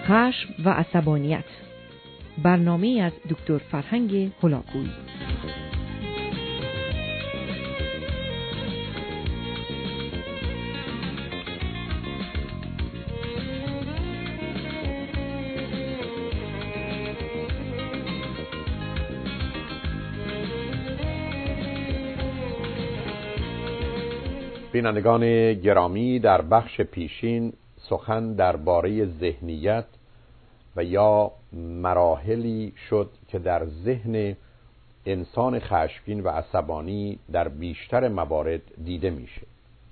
خشم و عصبانیت، برنامه از دکتر فرهنگ هلاکویی. بینندگان گرامی، در بخش پیشین سخن درباره ذهنیت و یا مراحلی شد که در ذهن انسان خشمگین و عصبانی در بیشتر موارد دیده میشه.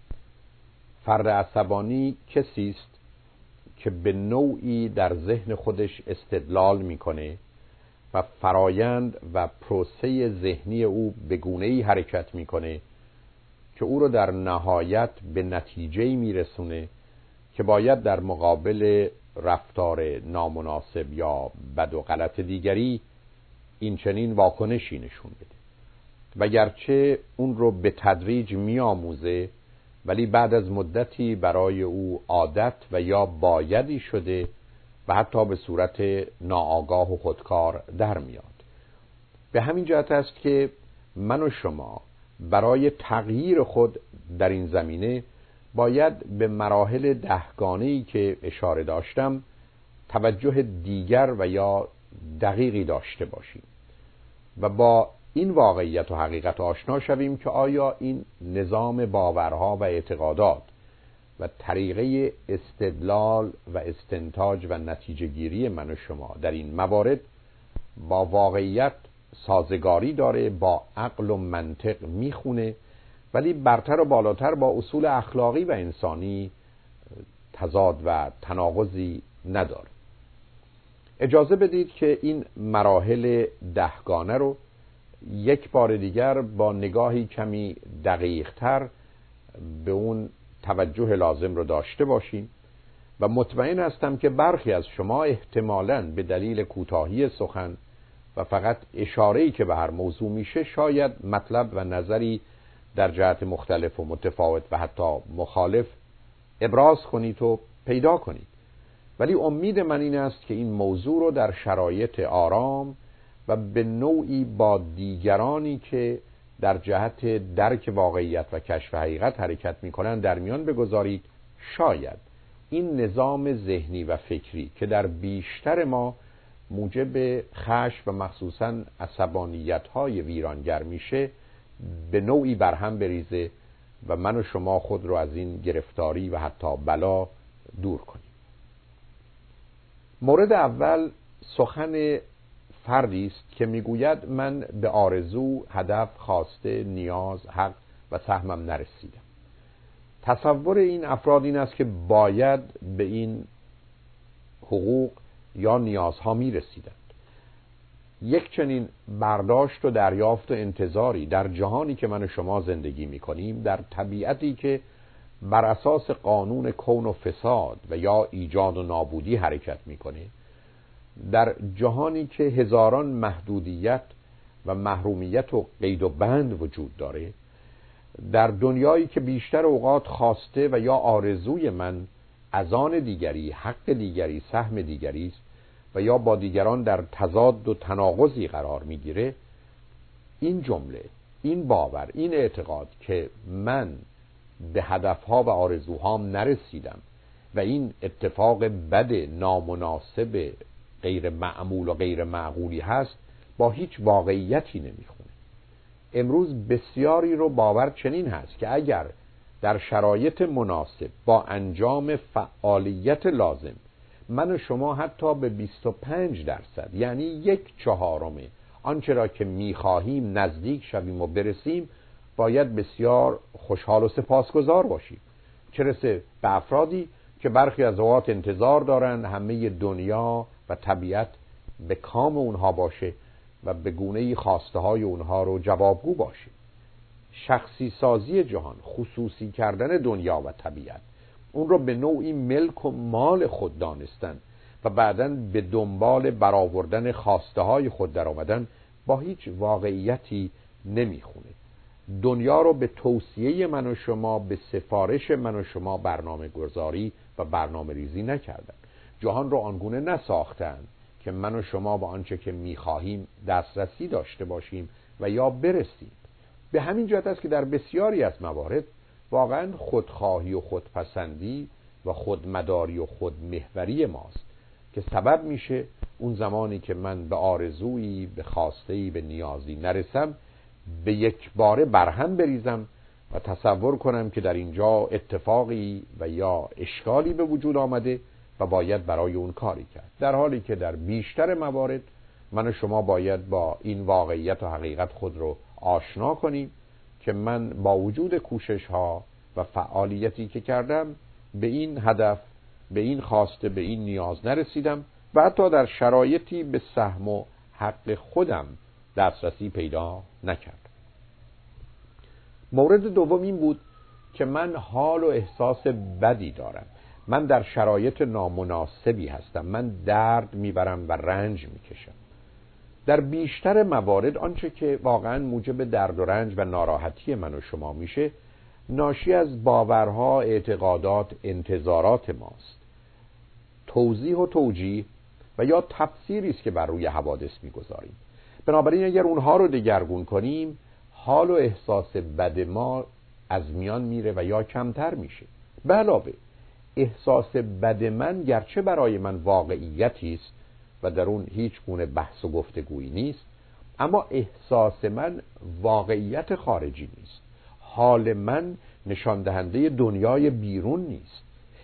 فرد عصبانی کسی است که به نوعی در ذهن خودش استدلال میکنه و فرایند و پروسه ذهنی او به گونه‌ای حرکت میکنه که او رو در نهایت به نتیجه‌ای میرسونه که باید در مقابل رفتار نامناسب یا بد و غلط دیگری این چنین واکنشی نشون بده و گرچه اون رو به تدریج میآموزه ولی بعد از مدتی برای او عادت و یا بایدی شده و حتی به صورت ناآگاه و خودکار در میاد. به همین جهت است که من و شما برای تغییر خود در این زمینه باید به مراحل دهگانه‌ای که اشاره داشتم توجه دیگر و یا دقیقی داشته باشیم و با این واقعیت و حقیقت آشنا شویم که آیا این نظام باورها و اعتقادات و طریقه استدلال و استنتاج و نتیجه گیری من و شما در این موارد با واقعیت سازگاری داره، با عقل و منطق میخونه ولی برتر و بالاتر با اصول اخلاقی و انسانی تضاد و تناقضی نداره. اجازه بدید که این مراحل دهگانه رو یک بار دیگر با نگاهی کمی دقیق‌تر به اون توجه لازم رو داشته باشیم و مطمئن هستم که برخی از شما احتمالاً به دلیل کوتاهی سخن و فقط اشاره‌ای که به هر موضوع میشه شاید مطلب و نظری در جهت مختلف و متفاوت و حتی مخالف ابراز کنید و پیدا کنید، ولی امید من این است که این موضوع رو در شرایط آرام و به نوعی با دیگرانی که در جهت درک واقعیت و کشف حقیقت حرکت میکنن در میان بگذارید. شاید این نظام ذهنی و فکری که در بیشتر ما موجب خشم و مخصوصاً عصبانیت‌های ویرانگر میشه به نوعی برهم بریزه و من و شما خود رو از این گرفتاری و حتی بلا دور کنیم. مورد اول سخن فردی است که میگوید من به آرزو، هدف، خواسته، نیاز، حق و سهمم نرسیدم. تصور این افراد این است که باید به این حقوق یا نیازها میرسیدند. یک چنین برداشت و دریافت و انتظاری در جهانی که من و شما زندگی میکنیم، در طبیعتی که بر اساس قانون کون و فساد و یا ایجاد و نابودی حرکت میکنه، در جهانی که هزاران محدودیت و محرومیت و قید و بند وجود داره، در دنیایی که بیشتر اوقات خواسته و یا آرزوی من از آن دیگری، حق دیگری، سهم دیگری است و یا با دیگران در تضاد و تناقضی قرار میگیره، این جمله، این باور، این اعتقاد که من به هدفها و آرزوهام نرسیدم و این اتفاق بد، نامناسب، غیر معمول و غیر معقولی هست با هیچ واقعیتی نمیخونه. امروز بسیاری رو باور چنین هست که اگر در شرایط مناسب با انجام فعالیت لازم من و شما حتی به 25% یعنی 1/4 آنچه را که میخواهیم نزدیک شویم و برسیم، باید بسیار خوشحال و سپاسگزار باشیم. چه رسه به افرادی که برخی از اوقات انتظار دارن همه دنیا و طبیعت به کام اونها باشه و به گونه‌ای خواسته های اونها رو جوابگو باشه. شخصی سازی جهان، خصوصی کردن دنیا و طبیعت، اون رو به نوعی ملک و مال خود دانستن و بعداً به دنبال برآوردن خواسته های خود در آمدن با هیچ واقعیتی نمیخونه. دنیا رو به توصیه من و شما، به سفارش من و شما برنامه گذاری و برنامه ریزی نکردن جهان رو آنگونه نساختند که من و شما با آنچه که می‌خواهیم دسترسی داشته باشیم و یا برسیم. به همین جهت است که در بسیاری از موارد واقعا خودخواهی و خودپسندی و خودمداری و خودمحوری ماست که سبب میشه اون زمانی که من به آرزویی، به خواسته‌ای، به نیازی نرسم، به یک باره برهم بریزم و تصور کنم که در اینجا اتفاقی و یا اشکالی به وجود آمده و باید برای اون کاری کرد، در حالی که در بیشتر موارد من و شما باید با این واقعیت و حقیقت خود رو آشنا کنیم که من با وجود کوشش ها و فعالیتی که کردم به این هدف، به این خواسته، به این نیاز نرسیدم و حتی در شرایطی به سهم و حق خودم دسترسی پیدا نکردم. مورد دوم این بود که من حال و احساس بدی دارم، من در شرایط نامناسبی هستم، من درد میبرم و رنج میکشم. در بیشتر موارد آنچه که واقعا موجب درد و رنج و ناراحتی من و شما میشه ناشی از باورها، اعتقادات، انتظارات ماست، توضیح و توجیه و یا تفسیری است که بر روی حوادث میگذاریم. بنابراین اگر اونها رو دگرگون کنیم حال و احساس بد ما از میان میره و یا کمتر میشه. به علاوه احساس بد من گرچه برای من واقعیتی است و در اون هیچ گونه بحث و گفتگویی نیست، اما احساس من واقعیت خارجی نیست، حال من نشان دهنده دنیای بیرون نیست،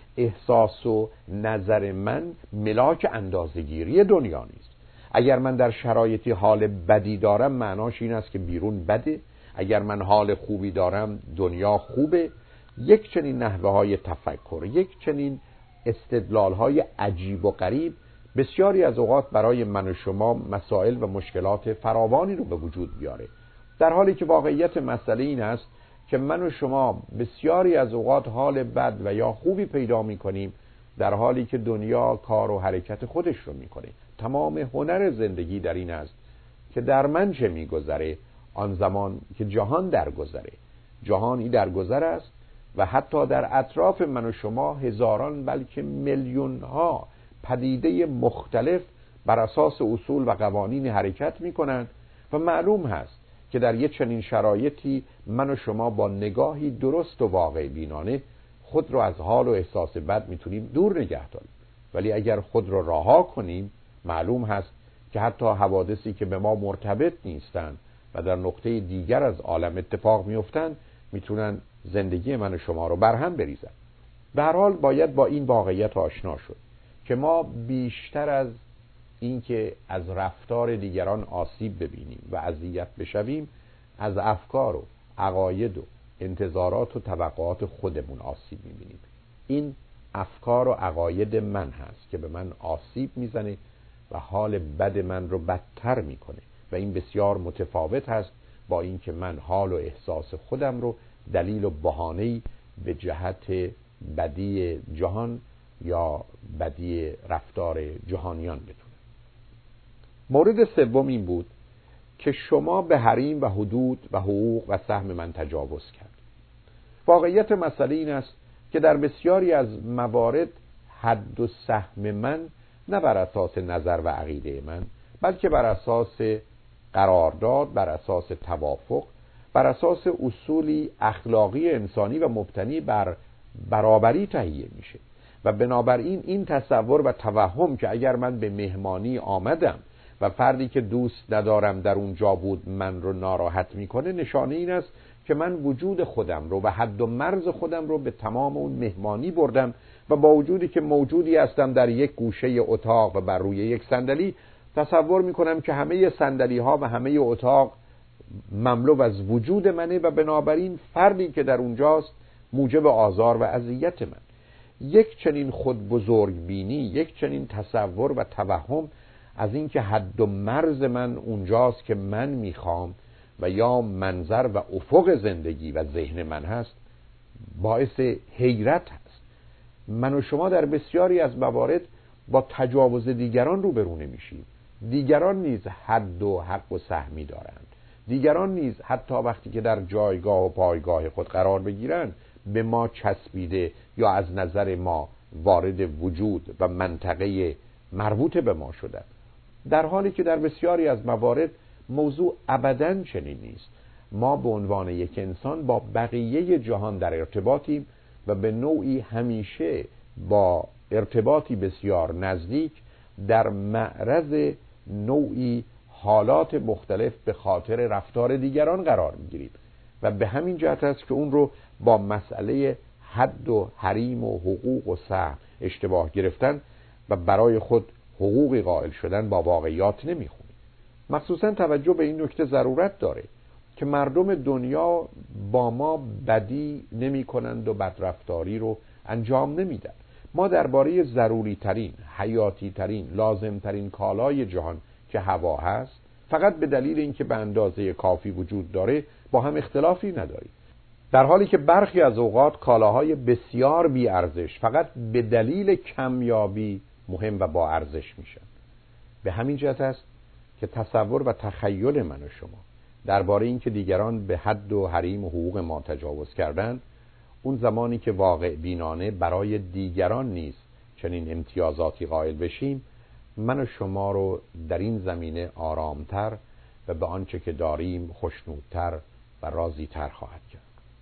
احساس و نظر من ملاک اندازه‌گیری دنیا نیست. اگر من در شرایطی حال بدی دارم معناش این است که بیرون بده، اگر من حال خوبی دارم دنیا خوبه. یک چنین نحوه های تفکر، یک چنین استدلال های عجیب و غریب بسیاری از اوقات برای من و شما مسائل و مشکلات فراوانی رو به وجود بیاره، در حالی که واقعیت مسئله این است که من و شما بسیاری از اوقات حال بد و یا خوبی پیدا می‌کنیم در حالی که دنیا کار و حرکت خودش رو می‌کنه. تمام هنر زندگی در این است که در من چه می‌گذره آن زمان که جهان درگذره. جهانی درگذر است و حتی در اطراف من و شما هزاران بلکه میلیون ها پدیده مختلف بر اساس اصول و قوانین حرکت می‌کنند و معلوم هست که در یک چنین شرایطی من و شما با نگاهی درست و واقع بینانه خود رو از حال و احساس بد میتونیم دور نگه داریم. ولی اگر خود رو رها کنیم معلوم هست که حتی حوادثی که به ما مرتبط نیستند و در نقطه دیگر از عالم اتفاق میفتند میتونن زندگی من و شما رو برهم بریزن. به هر حال باید با این واقعیت آشنا شد که ما بیشتر از اینکه از رفتار دیگران آسیب ببینیم و اذیت بشویم، از افکار و عقاید و انتظارات و توقعات خودمون آسیب میبینیم. این افکار و عقاید من هست که به من آسیب میزنه و حال بد من رو بدتر میکنه و این بسیار متفاوت هست با اینکه من حال و احساس خودم رو دلیل و بهانه‌ای به جهت بدی جهان یا بدی رفتار جهانیان بدونم. مورد سوم این بود که شما به حریم و حدود و حقوق و سهم من تجاوز کرد. واقعیت مسئله این است که در بسیاری از موارد حد و سهم من نه بر اساس نظر و عقیده من، بلکه بر اساس قرارداد، بر اساس توافق، بر اساس اصولی اخلاقی انسانی و مبتنی بر برابری تهیه میشه و بنابراین این تصور و توهم که اگر من به مهمانی آمدم و فردی که دوست ندارم در اونجا بود من رو ناراحت میکنه، نشانه این است که من وجود خودم رو و حد و مرز خودم رو به تمام اون مهمانی بردم و با وجودی که موجودی هستم در یک گوشه اتاق و بر روی یک صندلی، تصور میکنم که همه صندلی ها و همه اتاق مملو از وجود منه و بنابراین فردی که در اونجاست موجب آزار و اذیت من. یک چنین خود بزرگ بینی، یک چنین تصور و توهم از این که حد و مرز من اونجاست که من میخوام و یا منظر و افق زندگی و ذهن من هست، باعث حیرت هست. من و شما در بسیاری از موارد با تجاوز دیگران روبرو نمیشیم. دیگران نیز حد و حق و سهمی دارند. دیگران نیز حتی وقتی که در جایگاه و پایگاه خود قرار بگیرند به ما چسبیده یا از نظر ما وارد وجود و منطقه مربوط به ما شدن، در حالی که در بسیاری از موارد موضوع ابداً چنین نیست. ما به عنوان یک انسان با بقیه جهان در ارتباطیم و به نوعی همیشه با ارتباطی بسیار نزدیک در معرض نوعی حالات مختلف به خاطر رفتار دیگران قرار میگیریم و به همین جهت است که اون رو با مسئله حد و حریم و حقوق و سهم اشتباه گرفتن و برای خود حقوقی قائل شدن با واقعیات نمیخونیم. مخصوصا توجه به این نکته ضرورت داره که مردم دنیا با ما بدی نمی کنند و بدرفتاری رو انجام نمیدن. ما درباره ضروری ترین، حیاتی ترین، لازم ترین کالای جهان که هوا هست، فقط به دلیل اینکه به اندازه کافی وجود داره با هم اختلافی نداریم، در حالی که برخی از اوقات کالاهای بسیار بی ارزش فقط به دلیل کمیابی مهم و با ارزش میشن. به همین جهت است که تصور و تخیل من و شما درباره اینکه دیگران به حد و حریم و حقوق ما تجاوز کردن، اون زمانی که واقع بینانه برای دیگران نیست چنین امتیازاتی قائل بشیم، من و شما رو در این زمینه آرامتر و به آنچه که داریم خوشنودتر و راضی‌تر خواهد کرد.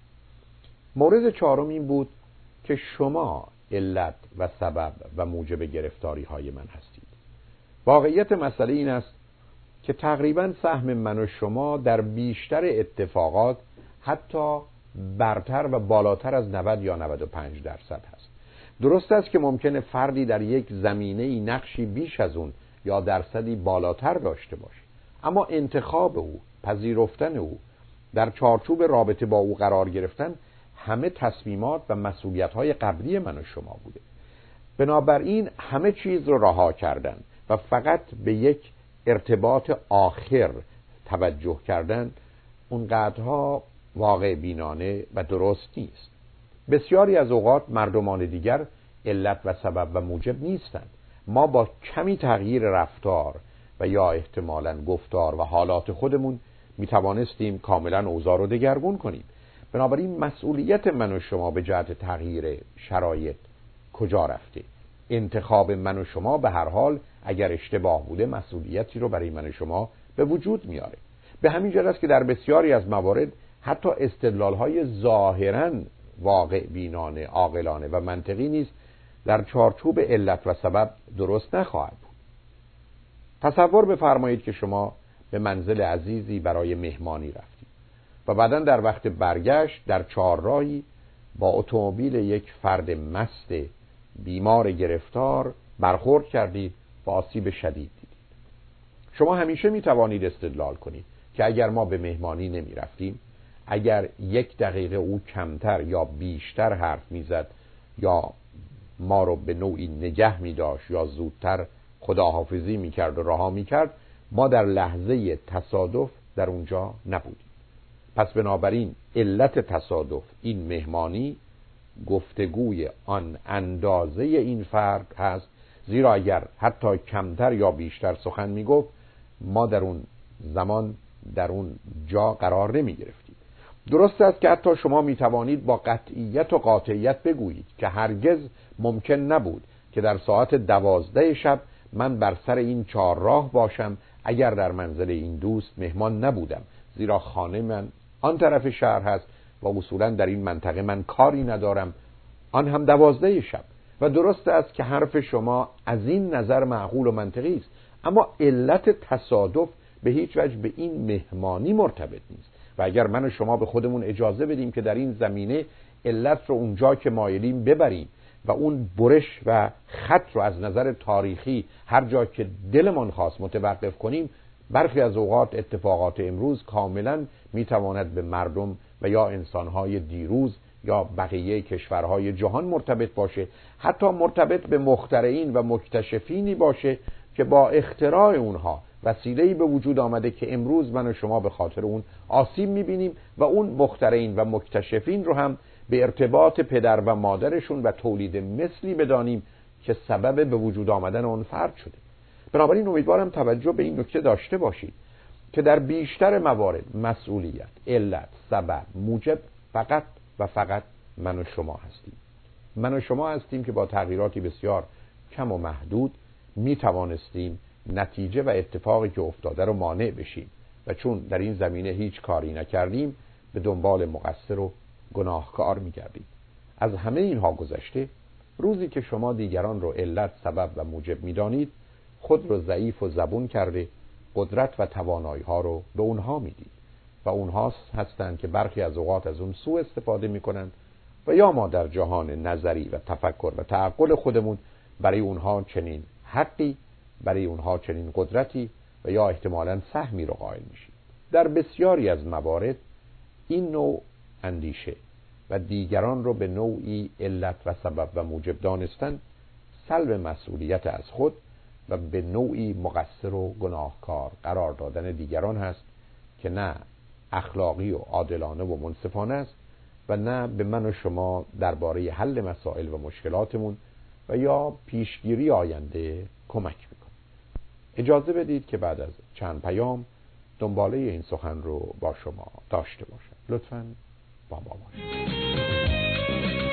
مورد چهارم این بود که شما علت و سبب و موجب گرفتاری های من هستید. واقعیت مسئله این است که تقریباً سهم من و شما در بیشتر اتفاقات حتی برتر و بالاتر از 90 یا 95% هست. درست است که ممکنه فردی در یک زمینه‌ای نقشی بیش از اون یا درصدی بالاتر داشته باشه، اما انتخاب او، پذیرفتن او، در چارچوب رابطه با او قرار گرفتن همه تصمیمات و مسئولیت‌های قبلی من و شما بوده. بنابراین همه چیز رو رها کردن و فقط به یک ارتباط آخر توجه کردن اونقدرها واقع بینانه و درست نیست. بسیاری از اوقات مردمان دیگر علت و سبب و موجب نیستند. ما با کمی تغییر رفتار و یا احتمالاً گفتار و حالات خودمون میتوانستیم کاملاً اوضاع رو دگرگون کنیم. بنابراین مسئولیت من و شما به جهت تغییر شرایط کجا رفته؟ انتخاب من و شما به هر حال اگر اشتباه بوده مسئولیتی رو برای من و شما به وجود میاره. به همین جهت است که در بسیاری از موارد حتی استدلال‌های ظاهراً واقع بینانه، عاقلانه و منطقی نیست در چارچوب علت و سبب درست نخواهد بود. تصور بفرمایید که شما به منزل عزیزی برای مهمانی رفتید و بعداً در وقت برگشت در چهارراهی با اتومبیل یک فرد مست بیمار گرفتار برخورد کردید و آسیب شدید دیدید. شما همیشه می توانید استدلال کنید که اگر ما به مهمانی نمی رفتیم، اگر 1 دقیقه او کمتر یا بیشتر حرف می زد یا ما رو به نوعی نگه می داشت یا زودتر خداحافظی می کرد و رها می کرد، ما در لحظه تصادف در اونجا نبودیم. پس بنابراین علت تصادف این مهمانی گفتگوی آن اندازه این فرد هست، زیرا اگر حتی کمتر یا بیشتر سخن می گفت ما در اون زمان در اون جا قرار نمی گرفتیم. درست است که حتی شما می توانید با قطعیت و قاطعیت بگویید که هرگز ممکن نبود که در ساعت 12 شب من بر سر این چهارراه باشم اگر در منزل این دوست مهمان نبودم، زیرا خانه من آن طرف شهر هست و اصولا در این منطقه من کاری ندارم، آن هم 12 شب. و درست است که حرف شما از این نظر معقول و منطقی است، اما علت تصادف به هیچ وجه به این مهمانی مرتبط نیست. و اگر من و شما به خودمون اجازه بدیم که در این زمینه علت رو اونجا که مایلیم ببریم و اون برش و خط رو از نظر تاریخی هر جا که دلمون خواست متوقف کنیم، برخی از اوقات اتفاقات امروز کاملا میتواند به مردم و یا انسانهای دیروز یا بقیه کشورهای جهان مرتبط باشه، حتی مرتبط به مخترعین و مکتشفینی باشه که با اختراع اونها وسیله‌ای به وجود آمده که امروز من و شما به خاطر اون آسیب می‌بینیم و اون مخترعین و مکتشفین رو هم به ارتباط پدر و مادرشون و تولید مثلی بدانیم که سبب به وجود آمدن اون فرد شده. بنابراین امیدوارم توجه به این نکته داشته باشید که در بیشتر موارد مسئولیت، علت، سبب، موجب فقط و فقط من و شما هستیم. من و شما هستیم که با تغییراتی بسیار کم و محدود می توانستیم نتیجه و اتفاقی که افتاده رو مانع بشیم و چون در این زمینه هیچ کاری نکردیم به دنبال مقصر و گناهکار می گردیم. از همه اینها گذشته، روزی که شما دیگران رو علت، سبب و موجب می دانید، خود رو ضعیف و زبون کرده قدرت و توانایی ها رو به اونها می دید و اونها هستند که برخی از اوقات از اون سوء استفاده می کنند و یا ما در جهان نظری و تفکر و تعقل خودمون برای اونها چنین حقی، برای اونها چنین قدرتی و یا احتمالاً سهمی رو قائل میشیم. در بسیاری از موارد این نوع اندیشه و دیگران رو به نوعی علت و سبب و موجب دانستن سلب مسئولیت از خود و به نوعی مقصر و گناهکار قرار دادن دیگران هست که نه اخلاقی و عادلانه و منصفانه است و نه به من و شما درباره حل مسائل و مشکلاتمون و یا پیشگیری آینده کمک میکنه. اجازه بدید که بعد از چند پیام دنباله این سخن رو با شما داشته باشم. لطفاً با ما باشید.